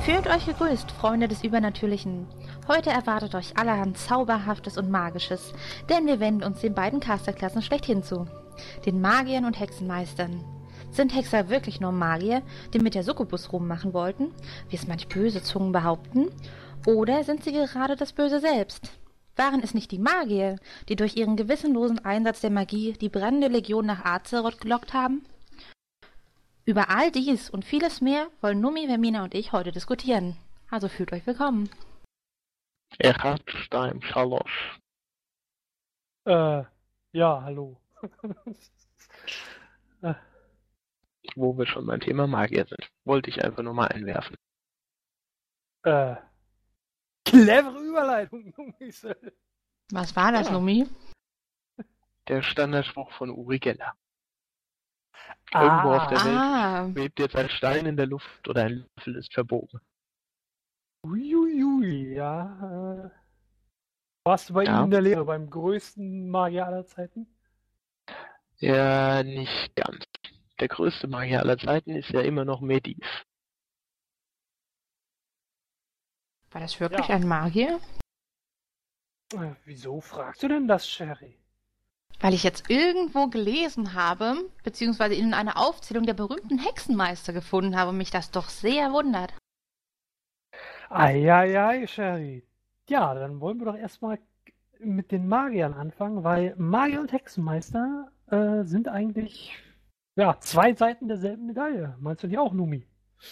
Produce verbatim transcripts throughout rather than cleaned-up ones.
Fühlt euch gegrüßt, Freunde des Übernatürlichen. Heute erwartet euch allerhand Zauberhaftes und Magisches, denn wir wenden uns den beiden Casterklassen schlechthin zu, den Magiern und Hexenmeistern. Sind Hexer wirklich nur Magier, die mit der Succubus rummachen wollten, wie es manch böse Zungen behaupten, oder sind sie gerade das Böse selbst? Waren es nicht die Magier, die durch ihren gewissenlosen Einsatz der Magie die brennende Legion nach Azeroth gelockt haben? Über all dies und vieles mehr wollen Numi, Vermina und ich heute diskutieren. Also fühlt euch willkommen. Erhardstein, Schalosch. Äh, ja, hallo. äh. Wo wir schon beim Thema Magier sind, wollte ich einfach nur mal einwerfen. Äh, clevere Überleitung, Numi. Was war das, ja. Numi? Der Standardspruch von Uri Geller. Ah, Irgendwo auf der Welt ah. schwebt jetzt ein Stein in der Luft oder ein Löffel ist verbogen. Uiuiui, ja. Äh, warst du bei ja. ihm in der Lehre, beim größten Magier aller Zeiten? Ja, nicht ganz. Der größte Magier aller Zeiten ist ja immer noch Medivh. War das wirklich ja. ein Magier? Äh, wieso fragst du denn das, Sherry? Weil ich jetzt irgendwo gelesen habe, beziehungsweise in einer Aufzählung der berühmten Hexenmeister gefunden habe und mich das doch sehr wundert. Eieiei, Sherry. Ja, dann wollen wir doch erstmal mit den Magiern anfangen, weil Magier und Hexenmeister äh, sind eigentlich ja, zwei Seiten derselben Medaille. Meinst du die auch, Numi?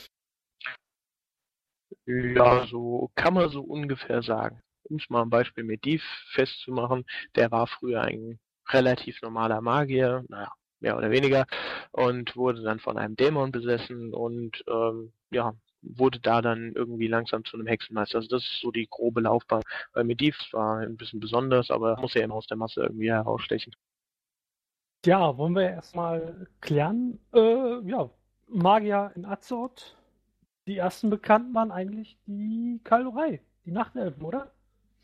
Ja, so kann man so ungefähr sagen. Um es mal am Beispiel Medivh festzumachen, der war früher ein relativ normaler Magier, naja, mehr oder weniger, und wurde dann von einem Dämon besessen und ähm, ja, wurde da dann irgendwie langsam zu einem Hexenmeister. Also das ist so die grobe Laufbahn. Bei Medivh war ein bisschen besonders, aber muss ja immer aus der Masse irgendwie herausstechen. Ja, wollen wir erstmal klären. Äh, ja, Magier in Azeroth. Die ersten Bekannten waren eigentlich die Kaldorei, die Nachtelfen, oder?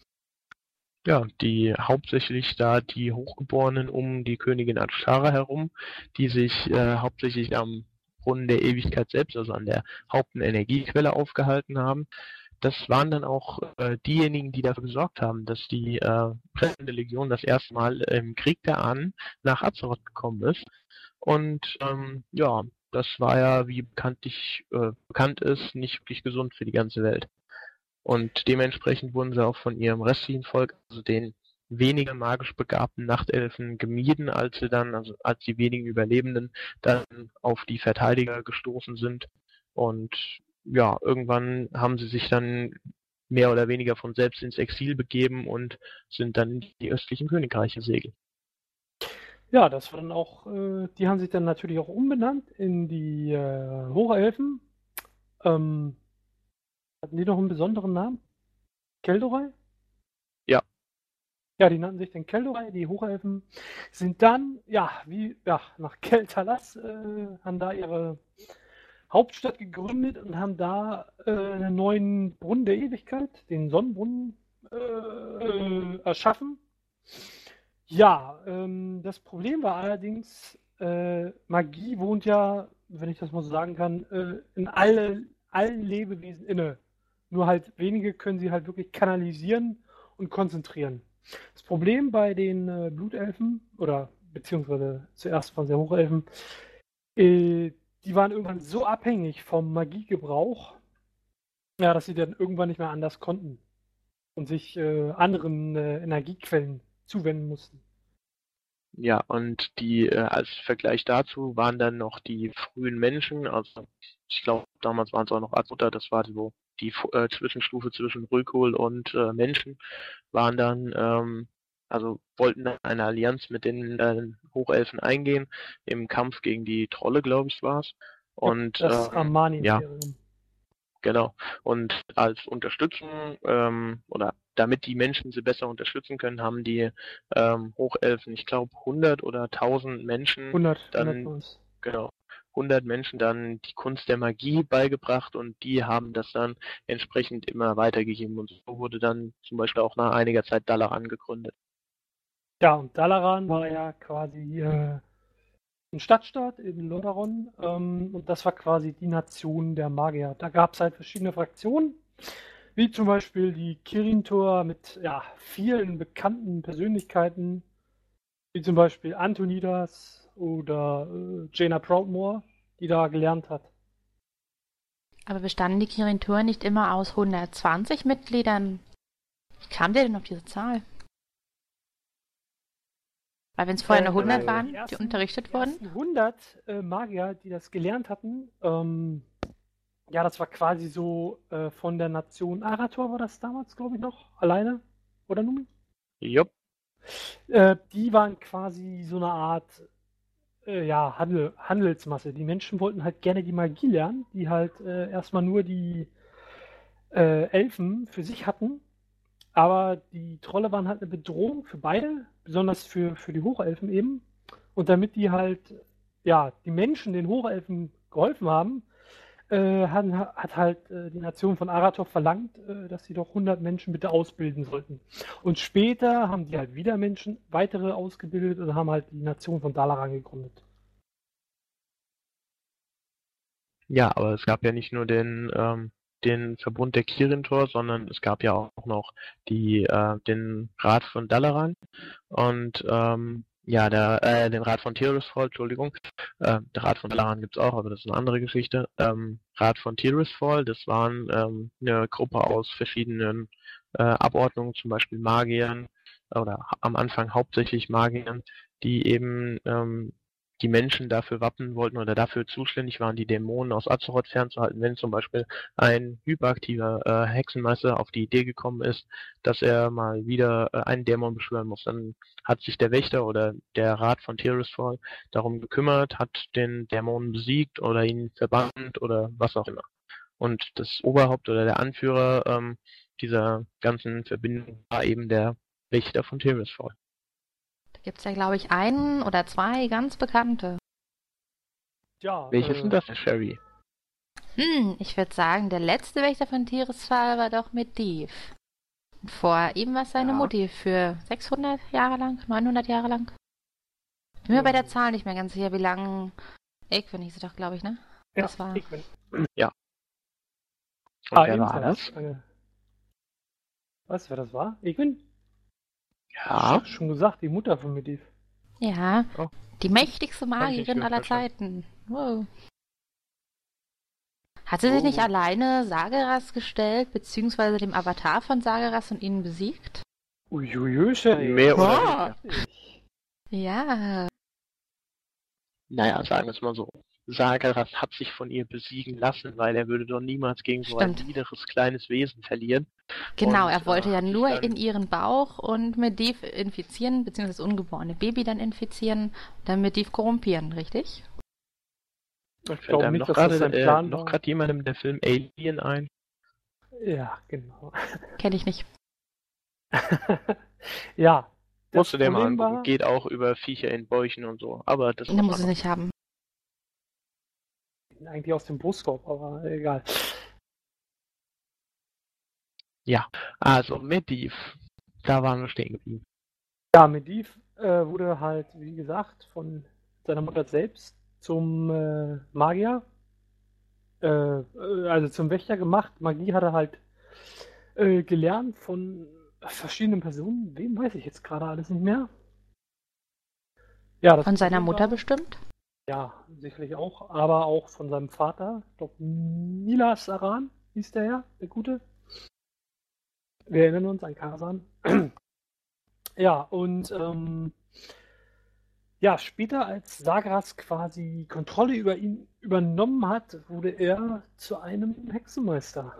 Ja, die hauptsächlich da die Hochgeborenen um die Königin Azshara herum, die sich äh, hauptsächlich am Brunnen der Ewigkeit selbst, also an der Hauptenergiequelle aufgehalten haben. Das waren dann auch äh, diejenigen, die dafür gesorgt haben, dass die äh, brennende Legion das erste Mal im Krieg der Ahnen nach Azeroth gekommen ist. Und ähm, ja, das war ja, wie bekanntlich äh, bekannt ist, nicht wirklich gesund für die ganze Welt. Und dementsprechend wurden sie auch von ihrem restlichen Volk, also den weniger magisch begabten Nachtelfen, gemieden, als sie dann, also als die wenigen Überlebenden dann auf die Verteidiger gestoßen sind. Und ja, irgendwann haben sie sich dann mehr oder weniger von selbst ins Exil begeben und sind dann in die östlichen Königreiche segelt. Ja, das war dann auch, äh, die haben sich dann natürlich auch umbenannt in die äh, Hochelfen. Ähm, hatten die noch einen besonderen Namen? Kaldorei? Ja. Ja, die nannten sich dann Kaldorei, die Hochelfen sind dann, ja, wie, ja, nach Keltalas, äh, haben da ihre Hauptstadt gegründet und haben da äh, einen neuen Brunnen der Ewigkeit, den Sonnenbrunnen, äh, erschaffen. Ja, ähm, das Problem war allerdings, äh, Magie wohnt ja, wenn ich das mal so sagen kann, äh, in alle, allen Lebewesen inne. Nur halt wenige können sie halt wirklich kanalisieren und konzentrieren. Das Problem bei den äh, Blutelfen, oder beziehungsweise zuerst von der Hochelfen, äh, die waren irgendwann so abhängig vom Magiegebrauch, ja, dass sie dann irgendwann nicht mehr anders konnten und sich äh, anderen äh, Energiequellen zuwenden mussten. Ja, und die äh, als Vergleich dazu waren dann noch die frühen Menschen, also ich glaube damals waren es auch noch Azuta, das war so die äh, Zwischenstufe zwischen Rökul und äh, Menschen, waren dann, ähm, also wollten dann eine Allianz mit den äh, Hochelfen eingehen, im Kampf gegen die Trolle, glaube ich, war es. Und das ähm, Armani-Imperium. Ja, genau. Und als Unterstützung ähm, oder damit die Menschen sie besser unterstützen können, haben die ähm, Hochelfen, ich glaube hundert oder tausend Menschen hundert, dann hundert genau hundert Menschen dann die Kunst der Magie beigebracht und die haben das dann entsprechend immer weitergegeben und so wurde dann zum Beispiel auch nach einiger Zeit Dalaran gegründet. Ja, und Dalaran war ja quasi äh, ein Stadtstaat in Lordaeron, ähm, und das war quasi die Nation der Magier. Da gab es halt verschiedene Fraktionen, wie zum Beispiel die Kirin-Tor mit ja, vielen bekannten Persönlichkeiten, wie zum Beispiel Antonidas oder äh, Jaina Proudmoore, die da gelernt hat. Aber bestanden die Kirin-Tor nicht immer aus hundertzwanzig Mitgliedern? Wie kam der denn auf diese Zahl? Weil wenn es vorher nur hundert Äh, waren, die die ersten- unterrichtet Die wurden? ersten hundert äh, Magier, die das gelernt hatten, ähm, ja, das war quasi so äh, von der Nation Arator war das damals, glaube ich, noch, alleine, oder Numi? Jupp. Äh, die waren quasi so eine Art äh, ja, Handel, Handelsmasse. Die Menschen wollten halt gerne die Magie lernen, die halt äh, erstmal nur die äh, Elfen für sich hatten. Aber die Trolle waren halt eine Bedrohung für beide, besonders für, für die Hochelfen eben. Und damit die halt, ja, die Menschen den Hochelfen geholfen haben, äh, hat, hat halt äh, die Nation von Arator verlangt, äh, dass sie doch hundert Menschen bitte ausbilden sollten. Und später haben die halt wieder Menschen, weitere ausgebildet und haben halt die Nation von Dalaran gegründet. Ja, aber es gab ja nicht nur den, ähm, den Verbund der Kirin-Tor, sondern es gab ja auch noch die, äh, den Rat von Dalaran und ähm, ja, der, äh, den Rat von Tirisfal, Entschuldigung. Äh, der Rat von Dalaran gibt's auch, aber das ist eine andere Geschichte. Ähm, Rat von Tirisfal, das waren ähm, eine Gruppe aus verschiedenen äh, Abordnungen, zum Beispiel Magiern oder am Anfang hauptsächlich Magiern, die eben ähm, die Menschen dafür wappnen wollten oder dafür zuständig waren, die Dämonen aus Azeroth fernzuhalten, wenn zum Beispiel ein hyperaktiver äh, Hexenmeister auf die Idee gekommen ist, dass er mal wieder äh, einen Dämon beschwören muss. Dann hat sich der Wächter oder der Rat von Tirisfal darum gekümmert, hat den Dämonen besiegt oder ihn verbannt oder was auch immer. Und das Oberhaupt oder der Anführer ähm, dieser ganzen Verbindung war eben der Wächter von Tirisfal. Da gibt es ja, glaube ich, einen oder zwei ganz bekannte. Ja, Welches äh, sind das, Sherry? Hm, ich würde sagen, der letzte Wächter von Tirisfal war doch Medivh. Und vor ihm war es seine Ja. Mutti für sechshundert Jahre lang, neunhundert Jahre lang. Bin mir bei der Zahl nicht mehr ganz sicher, wie lang. Egwin hieß sie doch, glaube ich, ne? ja, Das war. Igwin. Ja. Und Ah, wer war ebenfalls das? eine- Was, wer das war? Igwin? Ja. Sch- Schon gesagt, die Mutter von Medivh. Ja, Oh. die mächtigste Hab ich nicht Magierin gehört, aller verstanden. Zeiten. Wow. Hat sie sich nicht Oh. alleine Sageras gestellt, beziehungsweise dem Avatar von Sageras und ihn besiegt? Uiuiui, Sherry. Mehr oder Oh. weniger. Ja. Naja, sagen wir es mal so. Sageras hat sich von ihr besiegen lassen, weil er würde doch niemals gegen so ein Stimmt. niederes kleines Wesen verlieren. Genau, Und, er wollte äh, ja hat sich nur dann- in ihren Bauch und Medivh infizieren, beziehungsweise das ungeborene Baby dann infizieren, dann Medivh korrumpieren, richtig? Fällt glaube einem nicht, noch dass das gerade sein äh, Plan noch war. gerade jemandem der Film Alien ein. Ja, genau. Kenne ich nicht. Ja, das Musst du dir mal Problem angucken. war, Geht auch über Viecher in Bäuchen und so. Aber das Den was muss es anderes. nicht haben. eigentlich aus dem Brustkorb, aber egal. Also, Medivh. Da waren wir stehen geblieben. Ja, Medivh äh, wurde halt, wie gesagt, von seiner Mutter selbst zum äh, Magier, äh, äh, also zum Wächter gemacht. Magie hat er halt äh, gelernt von verschiedenen Personen. Wem weiß ich jetzt gerade alles nicht mehr. Ja, das Von seiner Problem Mutter war- bestimmt? Ja, sicherlich auch, aber auch von seinem Vater, ich glaube Nilas Aran hieß der ja, der Gute. Wir erinnern uns an Karasan. Ja, und ähm, ja, später, als Sageras quasi Kontrolle über ihn übernommen hat, wurde er zu einem Hexenmeister.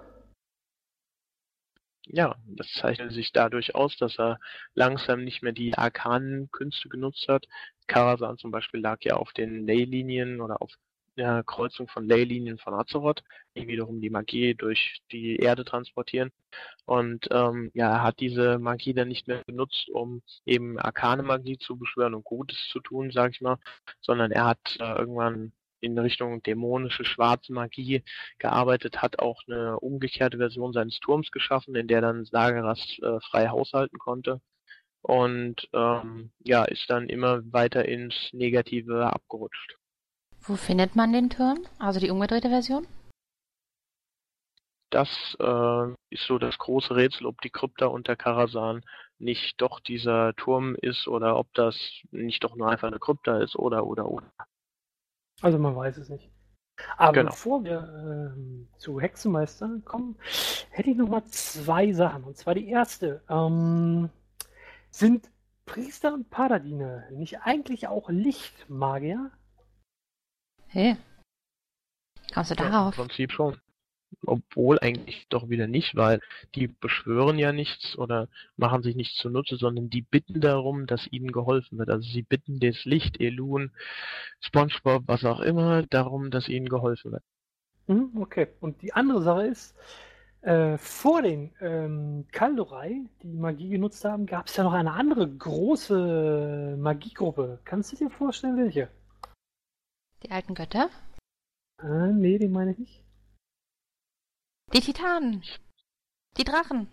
Ja, das zeichnet sich dadurch aus, dass er langsam nicht mehr die arkanen Künste genutzt hat. Karasan zum Beispiel lag ja auf den Leylinien oder auf der Kreuzung von Leylinien von Azeroth, die wiederum die Magie durch die Erde transportieren. Und ähm, ja, er hat diese Magie dann nicht mehr genutzt, um eben arkane Magie zu beschwören und Gutes zu tun, sag ich mal, sondern er hat äh, irgendwann in Richtung dämonische schwarze Magie gearbeitet, hat auch eine umgekehrte Version seines Turms geschaffen, in der dann Sageras äh, frei haushalten konnte. und ähm, ja, ist dann immer weiter ins Negative abgerutscht. Wo findet man den Turm? Also die umgedrehte Version? Das äh, ist so das große Rätsel, ob die Krypta unter Karasan nicht doch dieser Turm ist oder ob das nicht doch nur einfach eine Krypta ist oder oder oder. Also man weiß es nicht. Aber Genau. bevor wir ähm, zu Hexenmeister kommen, hätte ich noch mal zwei Sachen. Und zwar die erste. Ähm, sind Priester und Paladine nicht eigentlich auch Lichtmagier? Hey, kommst du Ja, im darauf? Prinzip schon. Obwohl eigentlich doch wieder nicht, weil die beschwören ja nichts oder machen sich nichts zunutze, sondern die bitten darum, dass ihnen geholfen wird. Also sie bitten das Licht, Elun, SpongeBob, was auch immer, darum, dass ihnen geholfen wird. Hm, okay. Und die andere Sache ist, äh, vor den ähm, Kaldorei, die Magie genutzt haben, gab es ja noch eine andere große Magiegruppe. Kannst du dir vorstellen, welche? Die alten Götter? Äh, nee, die meine ich nicht. Die Titanen. Die Drachen.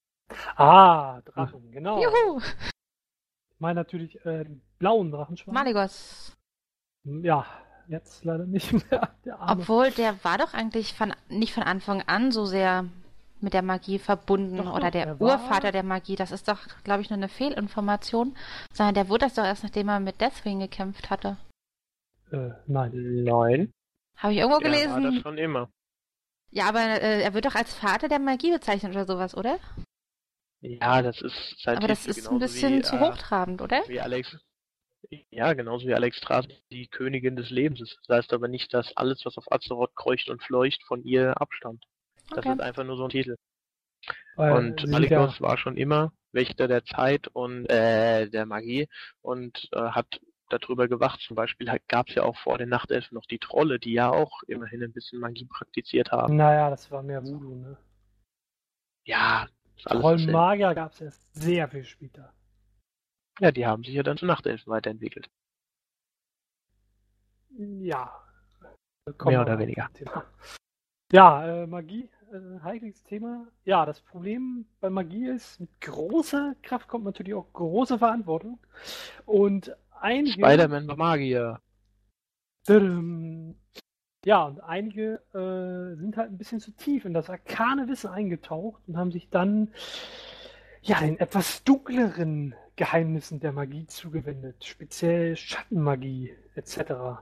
Ah, Drachen, genau. Juhu. Ich meine natürlich äh, den blauen Drachenschwarm. Malygos. Ja, jetzt leider nicht mehr. Der Arme. Obwohl, der war doch eigentlich von, nicht von Anfang an so sehr mit der Magie verbunden Doch, oder doch, der er war- Urvater der Magie. Das ist doch, glaube ich, nur eine Fehlinformation. Sondern der wurde das doch erst, nachdem er mit Deathwing gekämpft hatte. Äh, nein. Nein, Habe ich irgendwo der war das gelesen. schon immer. Ja, aber äh, er wird doch als Vater der Magie bezeichnet oder sowas, oder? Ja, das ist sein Aber das Titel, ist ein genauso bisschen wie, zu äh, hochtrabend, oder? wie Alex. Ja, genauso wie Alexstrasza die Königin des Lebens ist. Das heißt aber nicht, dass alles, was auf Azeroth kreucht und fleucht, von ihr abstammt. Das Okay. ist einfach nur so ein Titel. Weil Und sie sind Malygos ja, war schon immer Wächter der Zeit und äh, der Magie und äh, hat darüber gewacht. Zum Beispiel gab es ja auch vor den Nachtelfen noch die Trolle, die ja auch immerhin ein bisschen Magie praktiziert haben. naja, das war mehr Voodoo, ne? Ja, ist alles dasselbe. Trollmagier gab es erst sehr viel später. Ja, die haben sich ja dann zu Nachtelfen weiterentwickelt. Ja. Mehr oder weniger. Thema. Ja, äh, Magie, äh, heikles Thema. Ja, das Problem bei Magie ist, mit großer Kraft kommt natürlich auch große Verantwortung. Und einige. Spider-Man war Magier. Tadam. Ja, und einige äh, sind halt ein bisschen zu tief in das arkane Wissen eingetaucht und haben sich dann ja den etwas dunkleren Geheimnissen der Magie zugewendet, speziell Schattenmagie et cetera.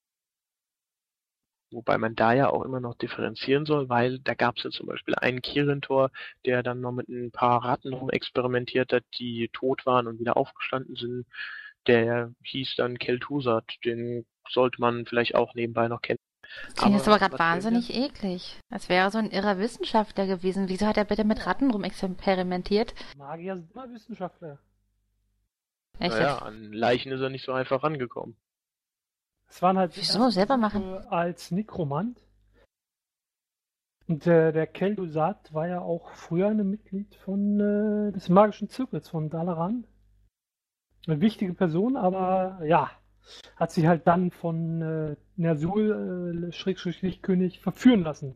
Wobei man da ja auch immer noch differenzieren soll, weil da gab es ja zum Beispiel einen Kirintor, der dann noch mit ein paar Ratten rumexperimentiert hat, die tot waren und wieder aufgestanden sind. Der hieß dann Kel'Thuzad, den sollte man vielleicht auch nebenbei noch kennen. Klingt jetzt aber gerade was wir wahnsinnig eklig. Als wäre er so ein irrer Wissenschaftler gewesen. Wieso hat er bitte mit Ratten rumexperimentiert? Magier sind immer Wissenschaftler. Echt Naja, jetzt? an Leichen ist er nicht so einfach rangekommen. Es waren halt die Wieso? ersten Selber Versuche machen? als Nekromant. Und äh, der Kel'Thuzad war ja auch früher ein Mitglied von äh, des magischen Zirkels von Dalaran. Eine wichtige Person, aber ja, hat sich halt dann von äh, Ner'zhul, äh, Schrägstrich Lichtkönig, verführen lassen.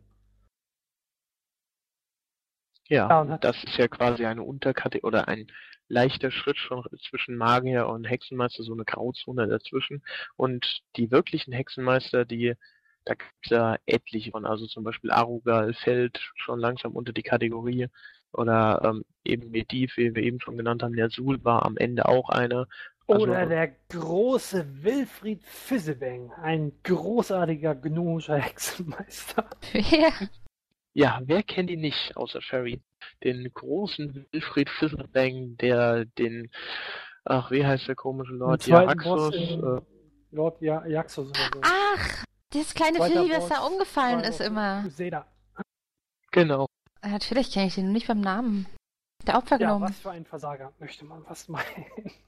Ja, Ja, und hat- das ist ja quasi eine Unterkategorie oder ein leichter Schritt schon zwischen Magier und Hexenmeister, so eine Grauzone dazwischen. Und die wirklichen Hexenmeister, die, da gibt es ja etliche von, also zum Beispiel Arugal fällt schon langsam unter die Kategorie. Oder ähm, eben Medivh, wie wir eben schon genannt haben, Ner'zhul war am Ende auch einer. Also, Oder der große Wilfried Fizzebang, ein großartiger gnomischer Hexenmeister. Wer? ja, wer kennt ihn nicht, außer Sherry? Den großen Wilfried Fizzlebang, der den, ach, wie heißt der komische Lord? Den zweiten Boss Jaraxxus, in äh, Lord ja Jaxus oder so. Ach, das kleine Zweiter Vieh, was da Boss, umgefallen zweiter ist Boss, immer. Crusader. genau. Natürlich kenne ich den nur nicht beim Namen. Der Ja, Opfergnome. was für ein Versager, möchte man fast meinen.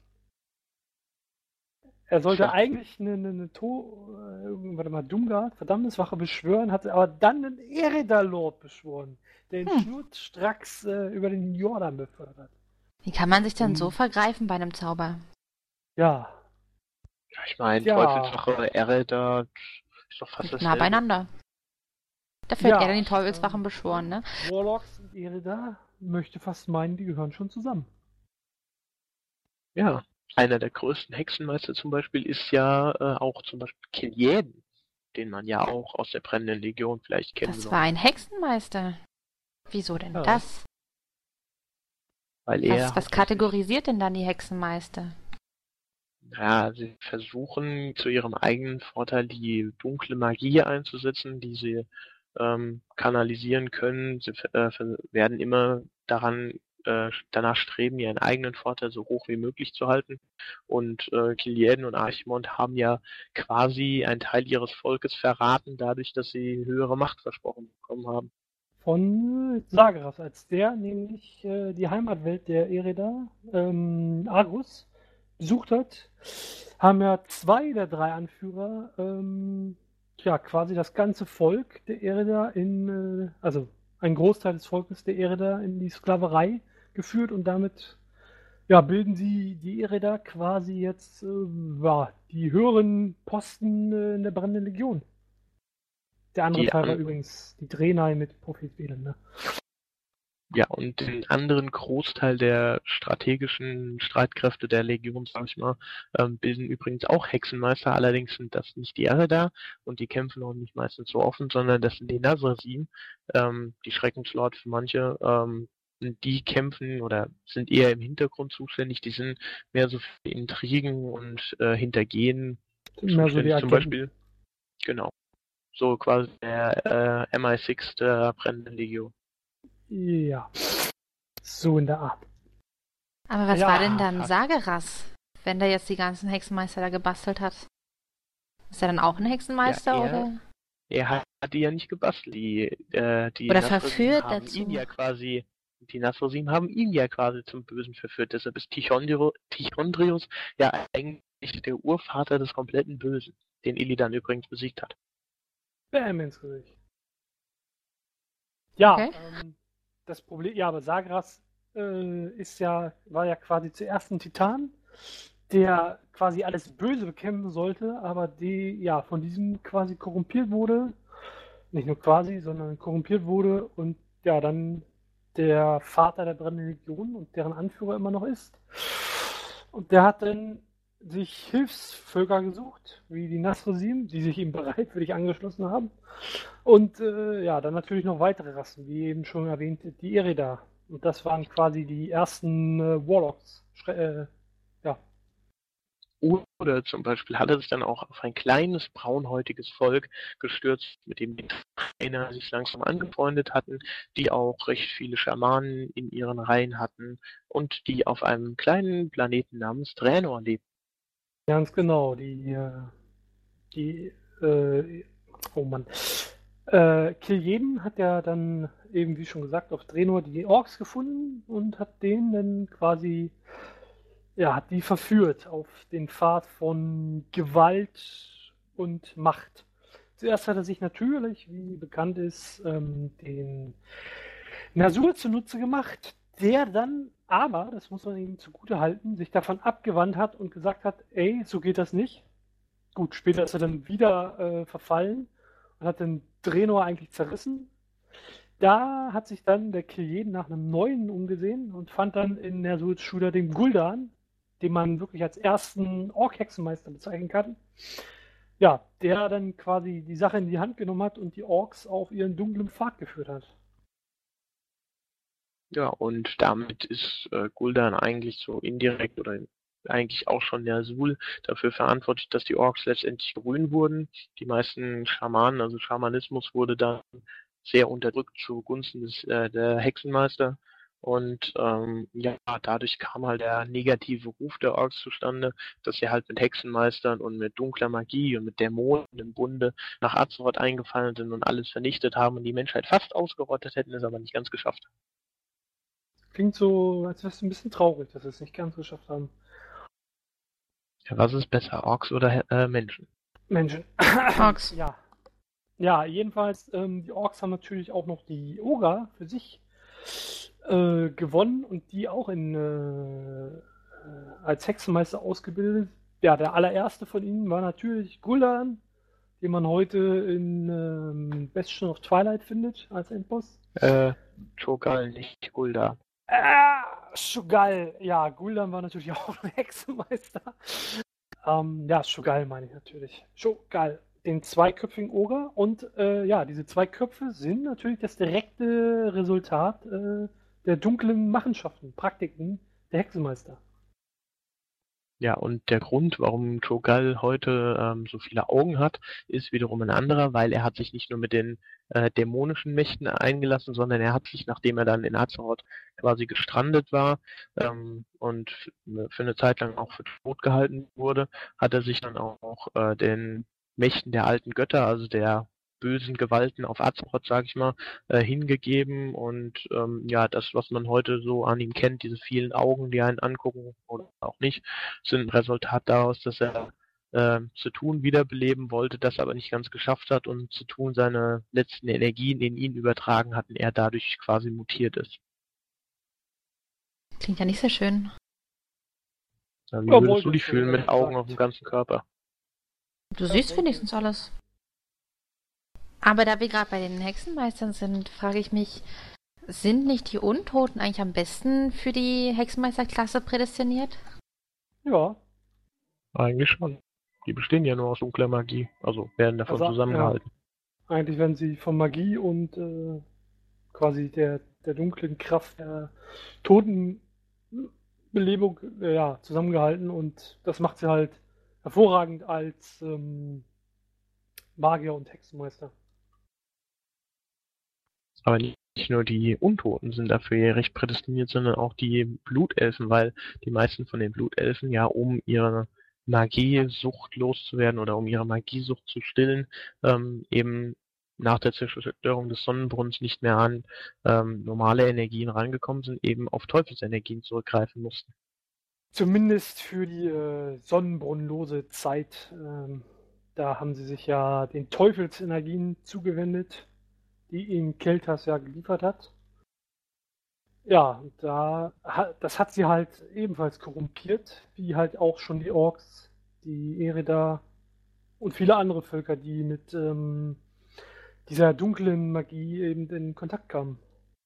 Er sollte Tja. eigentlich eine, eine, eine To, äh, warte mal, Doomguard, Verdammniswache beschwören, hatte aber dann einen Eredar-Lord beschworen, der ihn Hm. schnurstracks äh, über den Jordan befördert. Wie kann man sich denn Hm. so vergreifen bei einem Zauber? Ja, Ja, ich meine, Ja. Teufelswache, Eredar, ist doch fast dasselbe. Nah beieinander. Dafür Ja, hat er dann die Teufelswachen ähm, beschworen, ne? Warlocks und Eredar, möchte fast meinen, die gehören schon zusammen. Ja, einer der größten Hexenmeister zum Beispiel ist ja äh, auch zum Beispiel Kil'jaeden, den man ja auch aus der Brennenden Legion vielleicht kennen Das war sollte. ein Hexenmeister. Wieso denn Ja. das? Weil er Was, was hauptsächlich, kategorisiert denn dann die Hexenmeister? ja, sie versuchen zu ihrem eigenen Vorteil die dunkle Magie einzusetzen, die sie ähm, kanalisieren können. Sie äh, werden immer daran äh, danach streben, ihren eigenen Vorteil so hoch wie möglich zu halten. Und äh, Kil'jaeden und Archimonde haben ja quasi einen Teil ihres Volkes verraten, dadurch, dass sie höhere Macht versprochen bekommen haben. Von äh, Sageras, als der nämlich äh, die Heimatwelt der Ereda, ähm, Argus, besucht hat, haben ja zwei der drei Anführer ähm, ja, quasi das ganze Volk der Ereda in, äh, also ein Großteil des Volkes der Ereda in die Sklaverei geführt und damit ja, bilden sie die Ereda quasi jetzt äh, ja, die höheren Posten äh, in der Brennenden Legion. Der andere Die Teil war an übrigens die Draenei mit Prophet Belen, ne? Ja, und den anderen Großteil der strategischen Streitkräfte der Legion, sag ich mal, ähm, bilden übrigens auch Hexenmeister. Allerdings sind das nicht die Eredar und die kämpfen auch nicht meistens so offen, sondern das sind die Nazrasim, ähm, die Schreckenslord für manche. Ähm, die kämpfen oder sind eher im Hintergrund zuständig. Die sind mehr so für Intrigen und äh, Hintergehen Mehr so die zuständig. Zum Agenten. Beispiel, genau, so quasi der äh, M I sechs der Brennenden Legion. Ja, so in der Art. Aber was Ja, war denn dann hat Sageras, wenn der jetzt die ganzen Hexenmeister da gebastelt hat? Ist er dann auch ein Ja, Hexenmeister er oder? Er hat die ja nicht gebastelt. Die, äh, die Oder Nasresim verführt haben ihn dazu? ja quasi, die Nasresim haben ihn ja quasi zum Bösen verführt. Deshalb ist Tichondrio, Tichondrius ja eigentlich der Urvater des kompletten Bösen, den Illidan übrigens besiegt hat. Bam ins Gesicht. Ja, Okay. ähm, das Problem, ja, aber Sageras äh, ist ja, war ja quasi zuerst ein Titan, der quasi alles Böse bekämpfen sollte, aber die, ja, von diesem quasi korrumpiert wurde. Nicht nur quasi, sondern korrumpiert wurde und ja, dann der Vater der Brennenden Legion und deren Anführer immer noch ist. Und der hat dann sich Hilfsvölker gesucht, wie die Nasresim, die sich ihm bereitwillig angeschlossen haben. Und äh, ja, dann natürlich noch weitere Rassen, wie eben schon erwähnt, die Ereda. Und das waren quasi die ersten äh, Warlocks. Schre äh, ja. Oder zum Beispiel hat er sich dann auch auf ein kleines braunhäutiges Volk gestürzt, mit dem die Trainer sich langsam angefreundet hatten, die auch recht viele Schamanen in ihren Reihen hatten und die auf einem kleinen Planeten namens Draenor lebten. Ganz genau, die, äh, die, äh, oh Mann. Äh, Kil'jaeden hat ja dann eben, wie schon gesagt, auf Draenor die Orks gefunden und hat denen dann quasi, ja, hat die verführt auf den Pfad von Gewalt und Macht. Zuerst hat er sich natürlich, wie bekannt ist, ähm, den Nasur zunutze gemacht, der dann aber, das muss man ihm zugute halten, sich davon abgewandt hat und gesagt hat, ey, so geht das nicht. Gut, später ist er dann wieder äh, verfallen und hat den Draenor eigentlich zerrissen. Da hat sich dann der Kil'jaeden nach einem neuen umgesehen und fand dann in Ner'zhul Shooter den Gul'dan, den man wirklich als ersten Ork-Hexenmeister bezeichnen kann. Ja, der dann quasi die Sache in die Hand genommen hat und die Orks auf ihren dunklen Pfad geführt hat. Ja, und damit ist äh, Gul'dan eigentlich so indirekt oder eigentlich auch schon Ner'zhul dafür verantwortlich, dass die Orks letztendlich grün wurden. Die meisten Schamanen, also Schamanismus wurde dann sehr unterdrückt zugunsten des, äh, der Hexenmeister. Und ähm, ja, dadurch kam halt der negative Ruf der Orks zustande, dass sie halt mit Hexenmeistern und mit dunkler Magie und mit Dämonen im Bunde nach Azeroth eingefallen sind und alles vernichtet haben und die Menschheit fast ausgerottet hätten, es aber nicht ganz geschafft. Klingt so, als wärst du ein bisschen traurig, dass wir es nicht ganz geschafft haben. Ja, was ist besser, Orks oder äh, Menschen? Menschen. Orks. Ja. Ja, jedenfalls, ähm, die Orks haben natürlich auch noch die Oga für sich äh, gewonnen und die auch in, äh, als Hexenmeister ausgebildet. Ja, der allererste von ihnen war natürlich Gul'dan, den man heute in ähm, Bastion of Twilight findet als Endboss. Äh, Cho'Gall, nicht Gul'dan. Ah, Shogal. Ja, Gul'dan war natürlich auch ein Hexenmeister. Ähm, ja, Shogal meine ich natürlich. Shogal, den zweiköpfigen Oger. Und äh, ja, diese zwei Köpfe sind natürlich das direkte Resultat äh, der dunklen Machenschaften, Praktiken der Hexenmeister. Ja, und der Grund, warum Cho'Gall heute ähm, so viele Augen hat, ist wiederum ein anderer, weil er hat sich nicht nur mit den äh, dämonischen Mächten eingelassen, sondern er hat sich, nachdem er dann in Azeroth quasi gestrandet war ähm, und f- für eine Zeit lang auch für tot gehalten wurde, hat er sich dann auch äh, den Mächten der alten Götter, also der bösen Gewalten auf Azeroth, sag ich mal, äh, hingegeben und ähm, ja, das, was man heute so an ihm kennt, diese vielen Augen, die einen angucken oder auch nicht, sind ein Resultat daraus, dass er äh, Zetun wiederbeleben wollte, das aber nicht ganz geschafft hat und Zetun seine letzten Energien in ihn übertragen hat und er dadurch quasi mutiert ist. Klingt ja nicht sehr schön. Äh, Wie Ja, würdest wollte du dich es so, fühlen ehrlich mit Augen auf gesagt. dem ganzen Körper? Du Ja, siehst wollte wenigstens es. alles. Aber da wir gerade bei den Hexenmeistern sind, frage ich mich, sind nicht die Untoten eigentlich am besten für die Hexenmeisterklasse prädestiniert? Ja, Eigentlich schon. Die bestehen ja nur aus dunkler Magie, also werden davon also ja, zusammengehalten. eigentlich werden sie von Magie und äh, quasi der, der dunklen Kraft der Totenbelebung äh, ja, zusammengehalten und das macht sie halt hervorragend als ähm, Magier und Hexenmeister. Aber nicht nur die Untoten sind dafür ja recht prädestiniert, sondern auch die Blutelfen, weil die meisten von den Blutelfen ja, um ihre Magiesucht loszuwerden oder um ihre Magiesucht zu stillen, ähm, eben nach der Zerstörung des Sonnenbrunns nicht mehr an ähm, normale Energien rangekommen sind, eben auf Teufelsenergien zurückgreifen mussten. Zumindest für die äh, sonnenbrunnlose Zeit. Ähm, da haben sie sich ja den Teufelsenergien zugewendet, die ihnen Keltas ja geliefert hat. Ja, und da, das hat sie halt ebenfalls korrumpiert, wie halt auch schon die Orks, die Ereda und viele andere Völker, die mit ähm, dieser dunklen Magie eben in Kontakt kamen.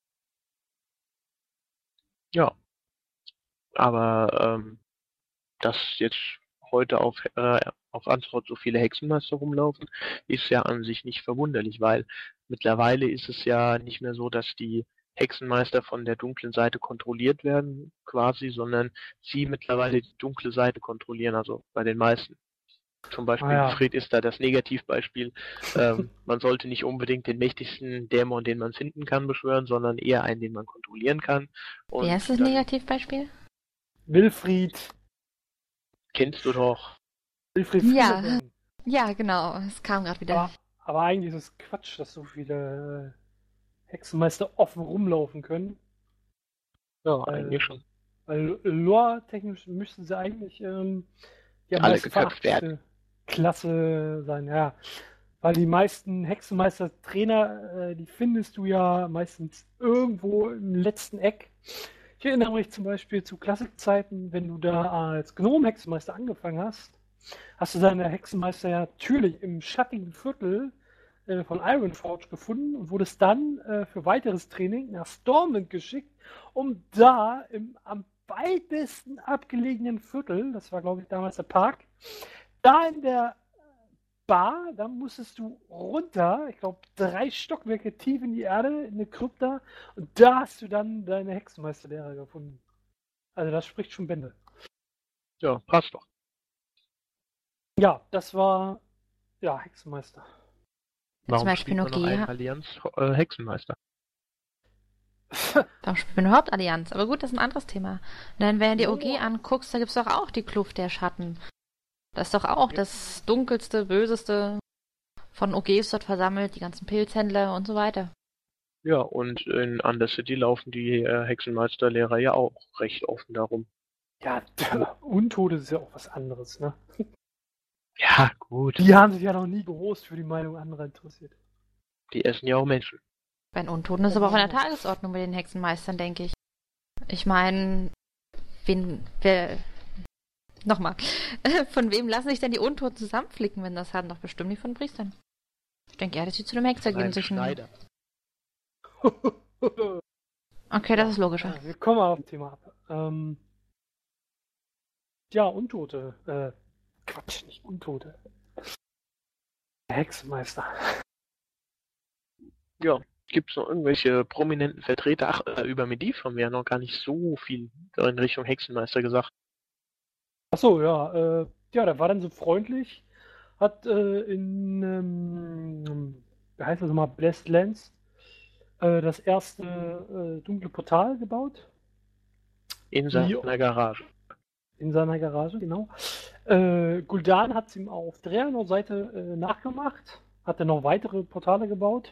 Ja, aber ähm, dass jetzt heute auf, äh, auf Azeroth so viele Hexenmeister rumlaufen, ist ja an sich nicht verwunderlich, weil mittlerweile ist es ja nicht mehr so, dass die Hexenmeister von der dunklen Seite kontrolliert werden, quasi, sondern sie mittlerweile die dunkle Seite kontrollieren, also bei den meisten. Zum Ah Beispiel ja. Ifrit ist da das Negativbeispiel. Ähm, man sollte nicht unbedingt den mächtigsten Dämon, den man finden kann, beschwören, sondern eher einen, den man kontrollieren kann. Wer ist Und das dann Negativbeispiel? Wilfried, kennst du doch. Wilfried Ja, Friedemann. ja, genau. Es kam gerade wieder. Aber, aber eigentlich ist es Quatsch, dass so viele äh, Hexenmeister offen rumlaufen können. Ja, Weil, eigentlich schon. weil lore-technisch müssten sie eigentlich ähm, die am Alle meisten geköpft werden. verachtete Klasse sein, ja. Weil die meisten Hexenmeister-Trainer, äh, die findest du ja meistens irgendwo im letzten Eck. Ich erinnere mich zum Beispiel zu Klassikzeiten, wenn du da als Gnom-Hexenmeister angefangen hast, hast du deine Hexenmeister ja natürlich im schattigen Viertel äh, von Ironforge gefunden und wurdest dann äh, für weiteres Training nach Stormwind geschickt, um da im am weitesten abgelegenen Viertel, das war glaube ich damals der Park, da in der Bar, da musstest du runter, ich glaube drei Stockwerke tief in die Erde, in eine Krypta, und da hast du dann deine Hexenmeisterlehre gefunden. Also das spricht schon Bände. Ja, passt doch. Ja, das war ja Hexenmeister. Zum Warum Beispiel spielt nur man noch einen G. Allianz äh, Hexenmeister? Warum spielt man überhaupt Allianz? Aber gut, das ist ein anderes Thema. Denn wenn du die O G Oh. anguckst, da gibt es doch auch die Kluft der Schatten. Das ist doch auch das dunkelste, böseste von O Gs dort versammelt, die ganzen Pilzhändler und so weiter. Ja, und in Undercity laufen die äh, Hexenmeisterlehrer ja auch recht offen darum. Ja, Untote ist ja auch was anderes, ne? Ja, gut. Die haben sich ja noch nie groß für die Meinung anderer interessiert. Die essen ja auch Menschen. Bei den Untoten ist aber auch an der Tagesordnung mit den Hexenmeistern, denke ich. Ich meine, wen, wer, nochmal, von wem lassen sich denn die Untoten zusammenflicken, wenn das haben? Doch bestimmt nicht von Priestern. Ich denke eher, dass sie zu einem Hexer Von gehen, einem sich einen, Schneider. Okay, das ist logischer. Ja, wir kommen mal auf das Thema ab. Ähm, ja, Untote. Äh, Quatsch, nicht Untote. Der Hexenmeister. Ja, gibt es noch irgendwelche prominenten Vertreter? Ach, äh, über Medivh haben wir ja noch gar nicht so viel in Richtung Hexenmeister gesagt. Achso, ja. Äh, ja, der war dann so freundlich. Hat äh, in, ähm, wie heißt das nochmal, Blessed Lands äh, das erste äh, dunkle Portal gebaut. In Die, seiner Garage. in seiner Garage, genau. Äh, Gul'dan hat es ihm auf Draenor-Seite äh, nachgemacht. Hat dann noch weitere Portale gebaut.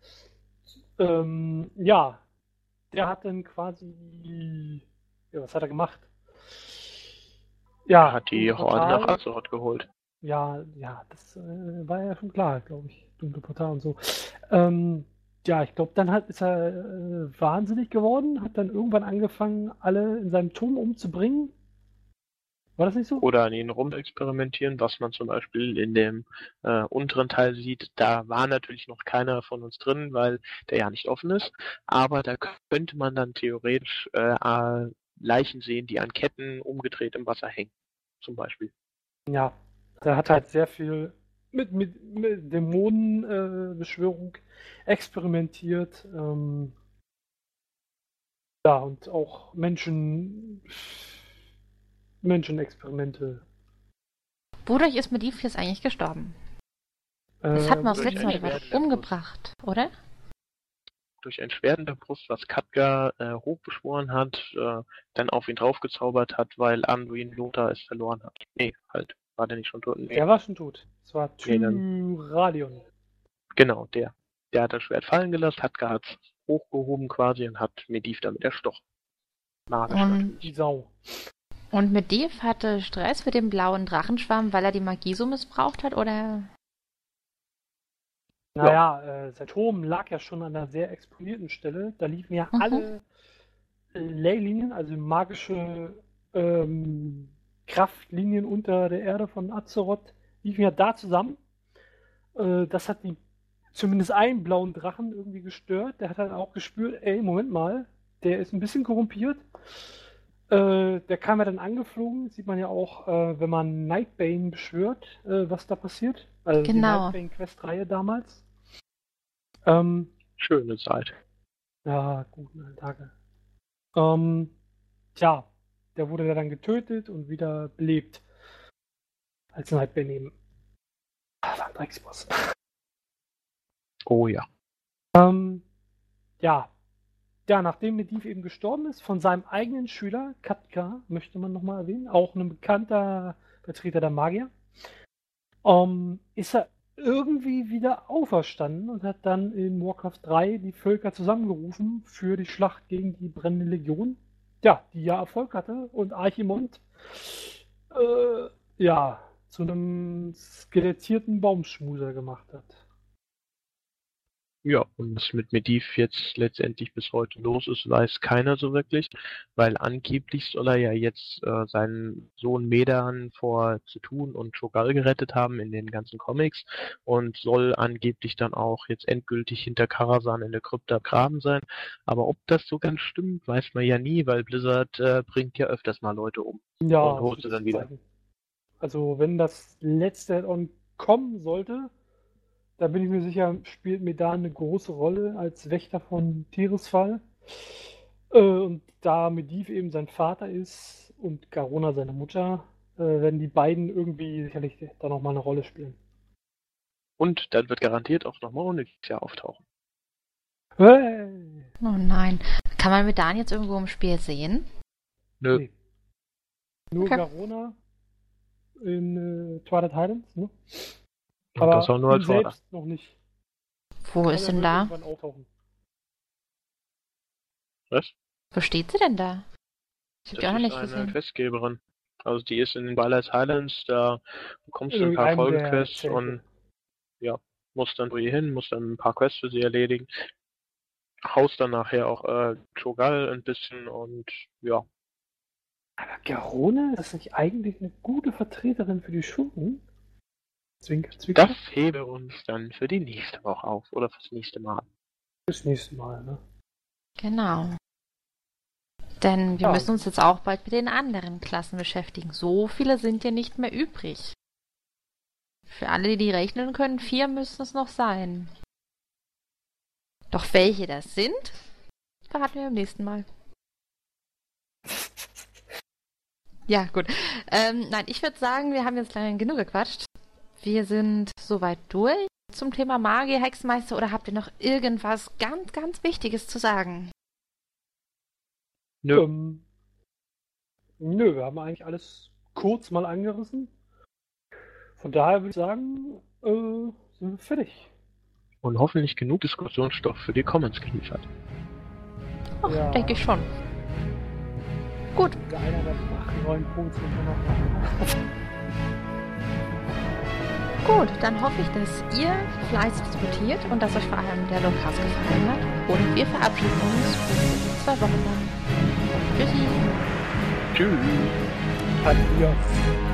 Ähm, ja, der hat dann quasi. Ja, was hat er gemacht? Ja, Er hat die dunkle Horde nach Portal. Azeroth geholt. Ja, ja, das äh, war ja schon klar, glaube ich. Dunkle Portal und so. Ähm, ja, ich glaube, dann hat, ist er äh, wahnsinnig geworden, hat dann irgendwann angefangen, alle in seinem Turm umzubringen. War das nicht so? Oder an ihnen rumexperimentieren, was man zum Beispiel in dem äh, unteren Teil sieht. Da war natürlich noch keiner von uns drin, weil der ja nicht offen ist. Aber da könnte man dann theoretisch äh, äh, Leichen sehen, die an Ketten umgedreht im Wasser hängen. Zum Beispiel. Ja, der hat halt sehr viel mit, mit, mit Dämonenbeschwörung experimentiert. Ähm, ja, und auch Menschen, Menschenexperimente. Wodurch ist Medivh jetzt eigentlich gestorben? Äh, Das hatten wir auch das durch letzte Mal ein über Schwert in der umgebracht, oder? Durch ein Schwert in der Brust, was Khadgar äh, hochbeschworen hat, äh, dann auf ihn draufgezaubert hat, weil Anduin Lothar es verloren hat. Nee, halt. War der nicht schon tot? Nee. Der war schon tot. Es war Nee, dann- Tyralion. Genau, der. Der hat das Schwert fallen gelassen, Khadgar hat es hochgehoben quasi und hat Medivh damit erstochen. Magisch Und- natürlich. Die Sau. Und Medivh hatte Stress für den blauen Drachenschwarm, weil er die Magie so missbraucht hat, oder? Naja, äh, sein Turm lag ja schon an einer sehr exponierten Stelle. Da liefen ja Mhm. alle äh, Leylinien, also magische ähm, Kraftlinien unter der Erde von Azeroth, liefen ja da zusammen. Äh, das hat die, zumindest einen blauen Drachen irgendwie gestört. Der hat dann auch gespürt, ey, Moment mal, der ist ein bisschen korrumpiert. Äh, der kam ja dann angeflogen, sieht man ja auch, äh, wenn man Nightbane beschwört, äh, was da passiert. Also die Genau. Nightbane-Quest-Reihe damals. Ähm, Schöne Zeit. ja, guten alten Tage. Ähm, tja, der wurde ja dann getötet und wieder belebt. Als Nightbane eben. Ah, war ein Drecksboss. Oh ja. Ähm, ja. Ja, nachdem Medivh eben gestorben ist, von seinem eigenen Schüler, Khadgar, möchte man nochmal erwähnen, auch ein bekannter Vertreter der Magier, ähm, ist er irgendwie wieder auferstanden und hat dann in Warcraft drei die Völker zusammengerufen für die Schlacht gegen die brennende Legion. Ja, die ja Erfolg hatte und Archimond äh, ja, zu einem skelettierten Baumschmuser gemacht hat. Ja, und was mit Medivh jetzt letztendlich bis heute los ist, weiß keiner so wirklich, weil angeblich soll er ja jetzt äh, seinen Sohn Medan vor Zetun und Cho'Gall gerettet haben in den ganzen Comics und soll angeblich dann auch jetzt endgültig hinter Karazhan in der Krypta begraben sein. Aber ob das so ganz stimmt, weiß man ja nie, weil Blizzard äh, bringt ja öfters mal Leute um Ja, und holt das sie wird dann sich wieder. zeigen. Also, wenn das letzte Add-on kommen sollte, da bin ich mir sicher, spielt Medan eine große Rolle als Wächter von Tirisfal. Äh, und da Medivh eben sein Vater ist und Garona seine Mutter, äh, werden die beiden irgendwie sicherlich da nochmal eine Rolle spielen. Und dann wird garantiert auch nochmal Onyxia auftauchen. Hey! Oh nein. Kann man Medan jetzt irgendwo im Spiel sehen? Nö. Nee. Nur Okay. Garona in äh, Twilight Highlands, ne? Und Aber das auch nur ihn als Vorder. selbst noch nicht. Wo Aber ist er denn wird da? irgendwann auftauchen. Was? Wo steht sie denn da? Ich hab Das die auch noch ist nicht eine gesehen. Questgeberin. Also die ist in den Twilight Highlands, da bekommst du ein paar Irgendeinem der Folgenquests Zelte. und ja, musst dann wo ihr hin, musst dann ein paar Quests für sie erledigen. Haust dann nachher auch äh, Cho'Gall ein bisschen und ja. Aber Garona ist nicht eigentlich eine gute Vertreterin für die Schurken? Zwinker, zwinker. Das heben wir uns dann für die nächste Woche auf oder fürs nächste Mal. Das nächste Mal, ne? Genau. Denn wir Ja. müssen uns jetzt auch bald mit den anderen Klassen beschäftigen. So viele sind ja nicht mehr übrig. Für alle, die rechnen können, vier müssen es noch sein. Doch welche das sind, verraten wir beim nächsten Mal. Ja, gut. Ähm, nein, ich würde sagen, wir haben jetzt lange genug gequatscht. Wir sind soweit durch zum Thema Magier, Hexenmeister, oder habt ihr noch irgendwas ganz, ganz Wichtiges zu sagen? Nö. Ähm, nö, wir haben eigentlich alles kurz mal angerissen. Von daher würde ich sagen, äh, sind wir fertig. Und hoffentlich genug Diskussionsstoff für die Commons geliefert. Ach, Ja. denke ich schon. Gut. Der einer der acht neuen Punkte noch machen. Gut, dann hoffe ich, dass ihr fleißig diskutiert und dass euch vor allem der Longcast gefallen hat. Und wir verabschieden uns für zwei Wochen lang. Tschüssi. Tschüss. Adios.